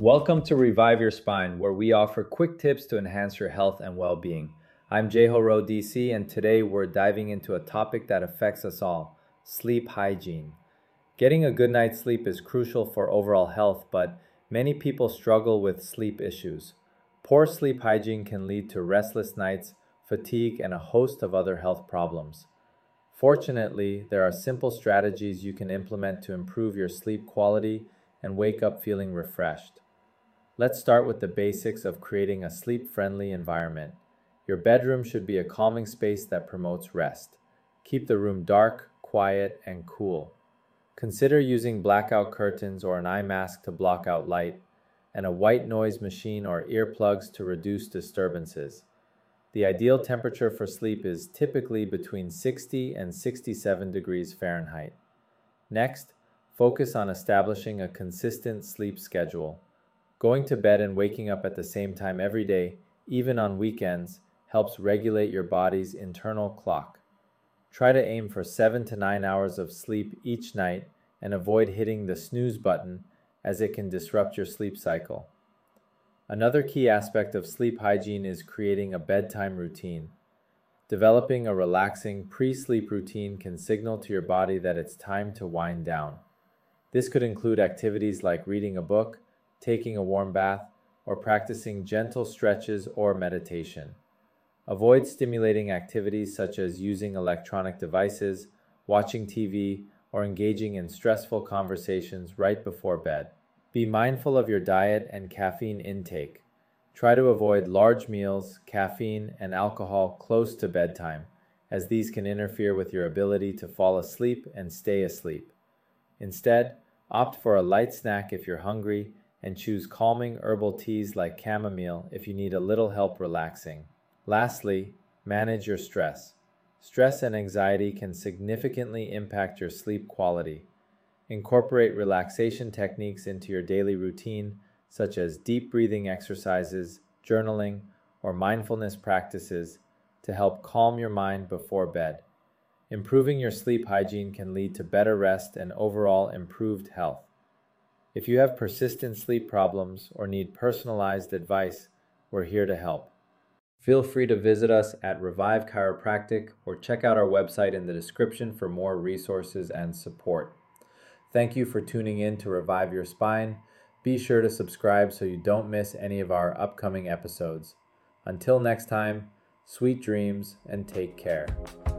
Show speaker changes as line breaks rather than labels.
Welcome to Revive Your Spine, where we offer quick tips to enhance your health and well being. I'm Jehoro DC, and today we're diving into a topic that affects us all: sleep hygiene. Getting a good night's sleep is crucial for overall health, but many people struggle with sleep issues. Poor sleep hygiene can lead to restless nights, fatigue, and a host of other health problems. Fortunately, there are simple strategies you can implement to improve your sleep quality and wake up feeling refreshed. Let's start with the basics of creating a sleep-friendly environment. Your bedroom should be a calming space that promotes rest. Keep the room dark, quiet, and cool. Consider using blackout curtains or an eye mask to block out light, and a white noise machine or earplugs to reduce disturbances. The ideal temperature for sleep is typically between 60 and 67 degrees Fahrenheit. Next, focus on establishing a consistent sleep schedule. Going to bed and waking up at the same time every day, even on weekends, helps regulate your body's internal clock. Try to aim for 7 to 9 hours of sleep each night and avoid hitting the snooze button, as it can disrupt your sleep cycle. Another key aspect of sleep hygiene is creating a bedtime routine. Developing a relaxing pre-sleep routine can signal to your body that it's time to wind down. This could include activities like reading a book, taking a warm bath, or practicing gentle stretches or meditation. Avoid stimulating activities such as using electronic devices, watching TV, or engaging in stressful conversations right before bed. Be mindful of your diet and caffeine intake. Try to avoid large meals, caffeine, and alcohol close to bedtime, as these can interfere with your ability to fall asleep and stay asleep. Instead, opt for a light snack if you're hungry, and choose calming herbal teas like chamomile if you need a little help relaxing. Lastly, manage your stress. Stress and anxiety can significantly impact your sleep quality. Incorporate relaxation techniques into your daily routine, such as deep breathing exercises, journaling, or mindfulness practices to help calm your mind before bed. Improving your sleep hygiene can lead to better rest and overall improved health. If you have persistent sleep problems or need personalized advice, we're here to help. Feel free to visit us at Revive Chiropractic or check out our website in the description for more resources and support. Thank you for tuning in to Revive Your Spine. Be sure to subscribe so you don't miss any of our upcoming episodes. Until next time, sweet dreams and take care.